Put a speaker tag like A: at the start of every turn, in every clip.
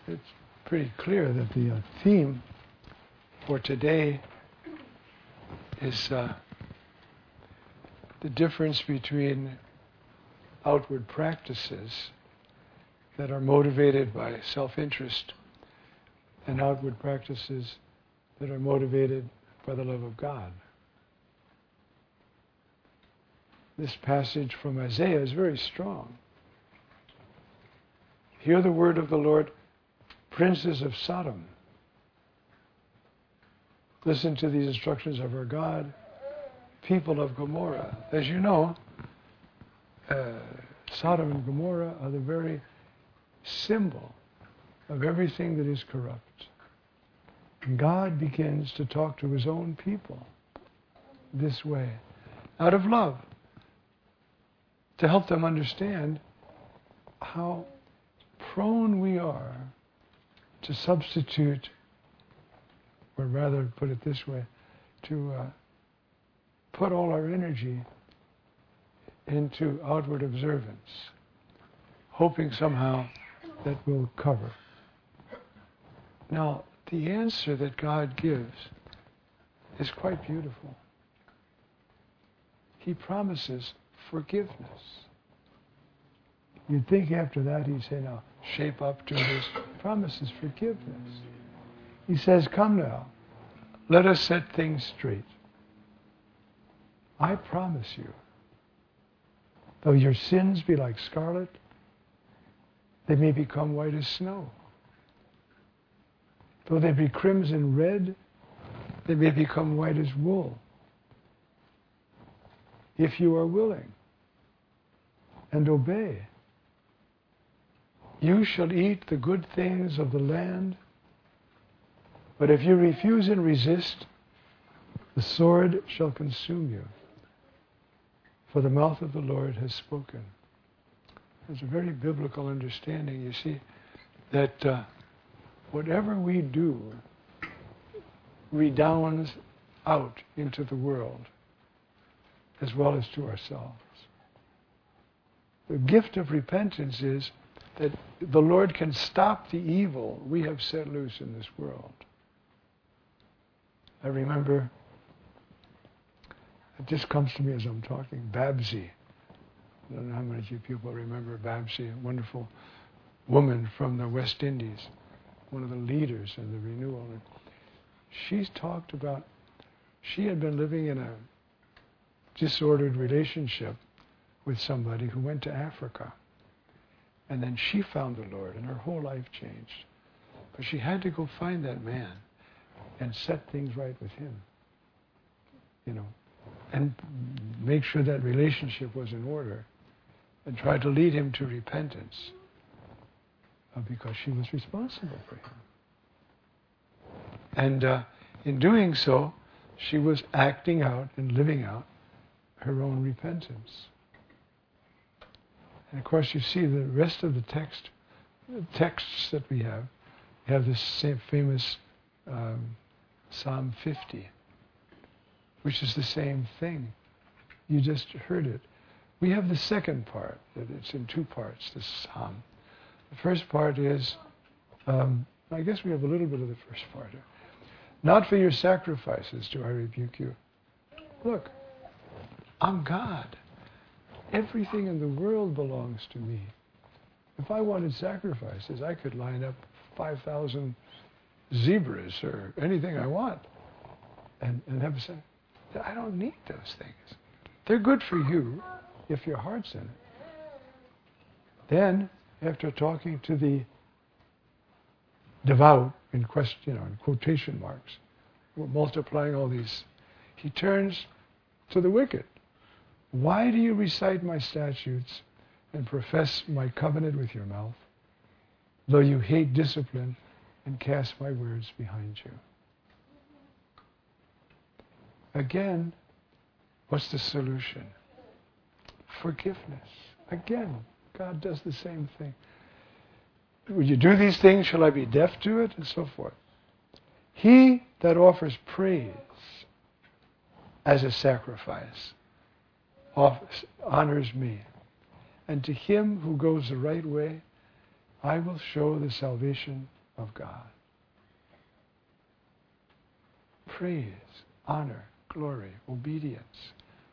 A: it's pretty clear that the theme for today is the difference between outward practices that are motivated by self-interest and outward practices that are motivated by the love of God. This passage from Isaiah is very strong. Hear the word of the Lord, princes of Sodom. Listen to these instructions of our God, people of Gomorrah. As you know, Sodom and Gomorrah are the very symbol of everything that is corrupt. And God begins to talk to his own people this way, out of love, to help them understand how prone we are to substitute, or rather put it this way, to put all our energy into outward observance, hoping somehow that will cover. Now, the answer that God gives is quite beautiful. He promises forgiveness. You'd think after that he'd say, now, shape up to this. Promises forgiveness. He says, come now, let us set things straight. I promise you, though your sins be like scarlet, they may become white as snow. Though they be crimson red, they may become white as wool. If you are willing and obey, you shall eat the good things of the land. But if you refuse and resist, the sword shall consume you. For the mouth of the Lord has spoken. There's a very biblical understanding, you see, that whatever we do redounds out into the world as well as to ourselves. The gift of repentance is that the Lord can stop the evil we have set loose in this world. I remember, it just comes to me as I'm talking, Babsy. I don't know how many of you people remember Babsy, a wonderful woman from the West Indies, one of the leaders in the renewal. And she's talked about, she had been living in a disordered relationship with somebody who went to Africa. And then she found the Lord and her whole life changed. But she had to go find that man and set things right with him. You know, and make sure that relationship was in order and try to lead him to repentance because she was responsible for him. And in doing so, she was acting out and living out her own repentance. And of course, you see the rest of the texts that we have this same famous Psalm 50, which is the same thing. You just heard it. We have the second part. It's in two parts, this psalm. The first part is, I guess we have a little bit of the first part. Not for your sacrifices do I rebuke you. Look, I'm God. Everything in the world belongs to me. If I wanted sacrifices, I could line up 5,000 zebras or anything I want and have a sacrifice. I don't need those things. They're good for you if your heart's in it. Then, after talking to the devout, in quotation marks, we're multiplying all these, he turns to the wicked. Why do you recite my statutes and profess my covenant with your mouth, though you hate discipline and cast my words behind you? Again, what's the solution? Forgiveness. Again, God does the same thing. Will you do these things? Shall I be deaf to it? And so forth. He that offers praise as a sacrifice honors me. And to him who goes the right way, I will show the salvation of God. Praise, honor, glory, obedience.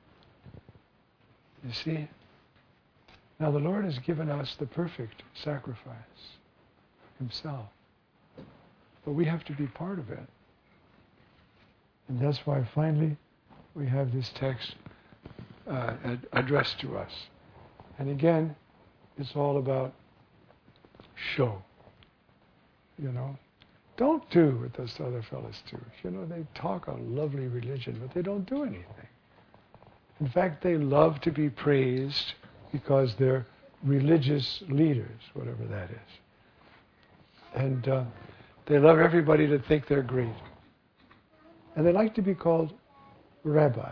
A: You see? Now the Lord has given us the perfect sacrifice, Himself. But we have to be part of it. And that's why finally we have this text addressed to us. And again, it's all about show. You know? Don't do what those other fellows do. You know, they talk a lovely religion, but they don't do anything. In fact, they love to be praised because they're religious leaders, whatever that is. And they love everybody to think they're great. And they like to be called rabbi.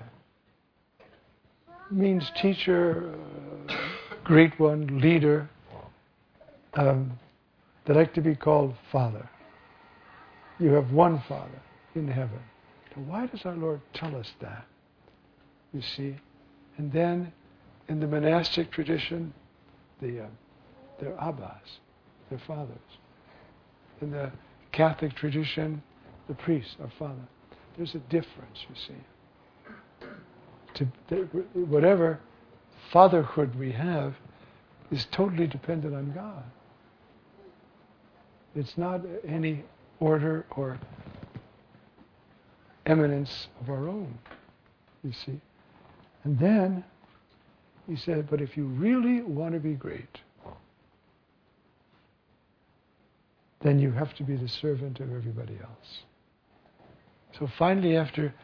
A: It means teacher, great one, leader. They like to be called Father. You have one Father in heaven. Now, why does our Lord tell us that? You see? And then, in the monastic tradition, they're abbas, they're fathers. In the Catholic tradition, the priests are father. There's a difference, you see. Whatever fatherhood we have is totally dependent on God. It's not any order or eminence of our own, you see. And then he said, but if you really want to be great, then you have to be the servant of everybody else. So finally, after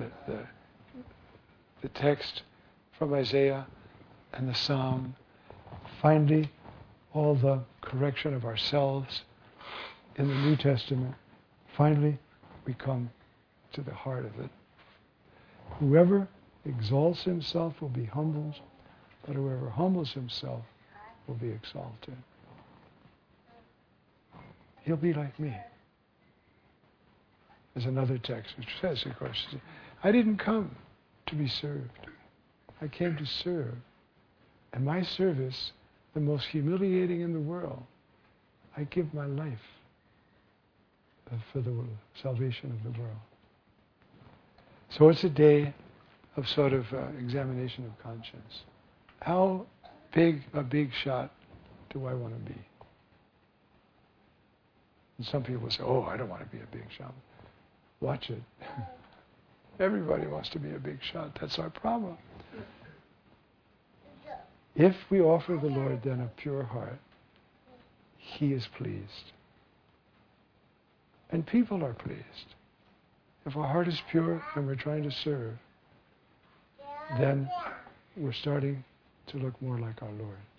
A: the text from Isaiah and the Psalm, finally all the correction of ourselves in the New Testament, finally we come to the heart of it. Whoever exalts himself will be humbled, but whoever humbles himself will be exalted. He'll be like me. There's another text which says, of course, I didn't come to be served. I came to serve. And my service, the most humiliating in the world, I give my life for the salvation of the world. So it's a day of sort of examination of conscience. How big a big shot do I want to be? And some people say, oh, I don't want to be a big shot. Watch it. Everybody wants to be a big shot. That's our problem. If we offer the Lord then a pure heart, He is pleased. And people are pleased. If our heart is pure and we're trying to serve, then we're starting to look more like our Lord.